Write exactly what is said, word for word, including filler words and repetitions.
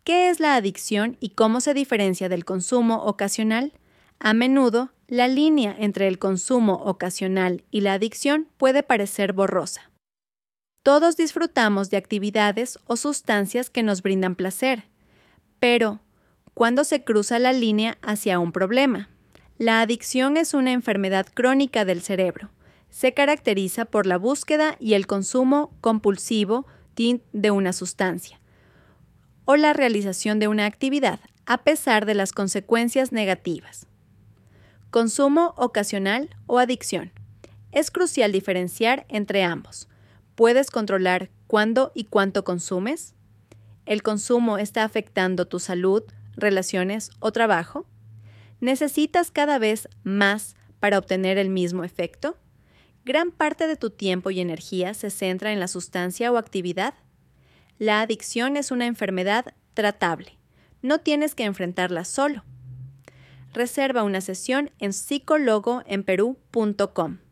¿Qué es la adicción y cómo se diferencia del consumo ocasional? A menudo, la línea entre el consumo ocasional y la adicción puede parecer borrosa. Todos disfrutamos de actividades o sustancias que nos brindan placer, pero ¿cuándo se cruza la línea hacia un problema? La adicción es una enfermedad crónica del cerebro. Se caracteriza por la búsqueda y el consumo compulsivo de una sustancia o la realización de una actividad, a pesar de las consecuencias negativas. Consumo ocasional o adicción. Es crucial diferenciar entre ambos. ¿Puedes controlar cuándo y cuánto consumes? ¿El consumo está afectando tu salud, relaciones o trabajo? ¿Necesitas cada vez más para obtener el mismo efecto? ¿Gran parte de tu tiempo y energía se centra en la sustancia o actividad? La adicción es una enfermedad tratable. No tienes que enfrentarla solo. Reserva una sesión en psicólogo en perú punto com.